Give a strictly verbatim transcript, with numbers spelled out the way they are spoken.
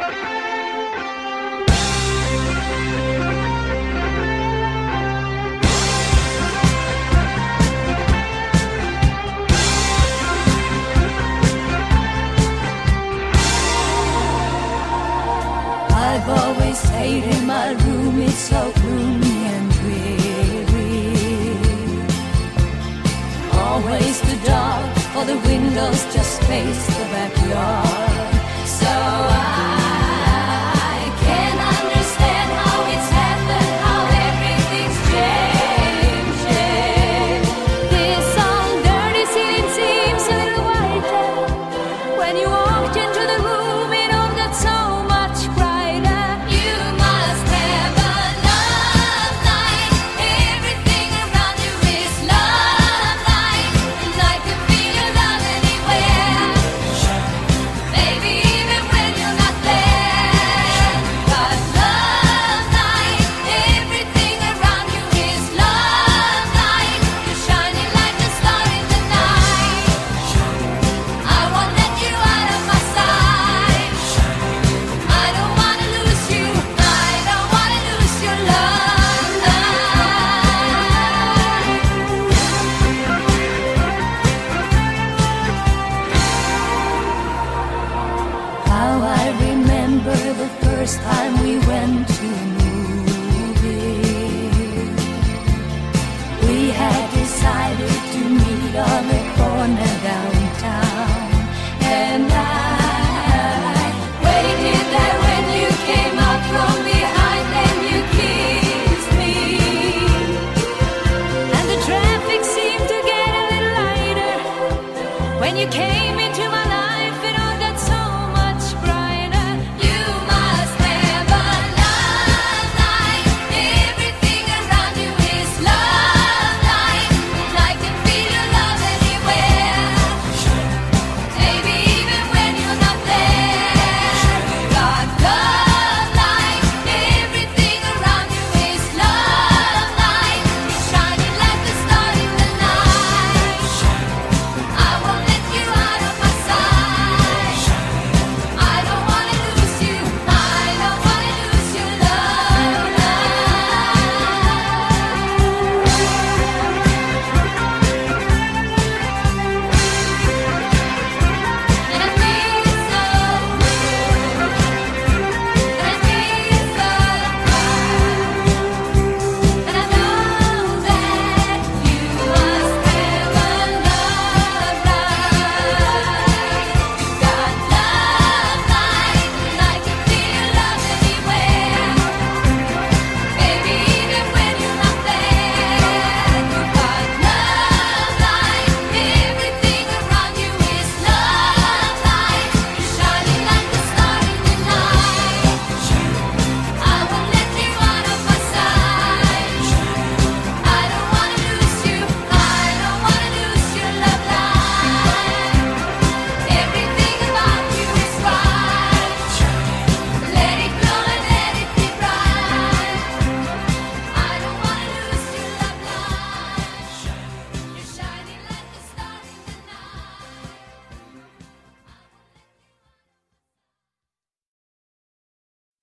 I've always stayed in my room, it's so gloomy and dreary. Always too dark, for the windows just face the backyard. So I can't understand how it's happened, how everything's changing. This old dirty ceiling seems a little whiter when you walked into the room. It all got so much brighter. You must have a love light. Everything around you is love light, and I can feel your love anywhere. Baby, even when you're not there. 'Cause love light, everything around you is love light. You're shining like a star in the night. I won't let you out of my sight. I don't wanna lose you. I don't wanna lose your love light. How I remember the first time we went to a movie. We had decided to meet on the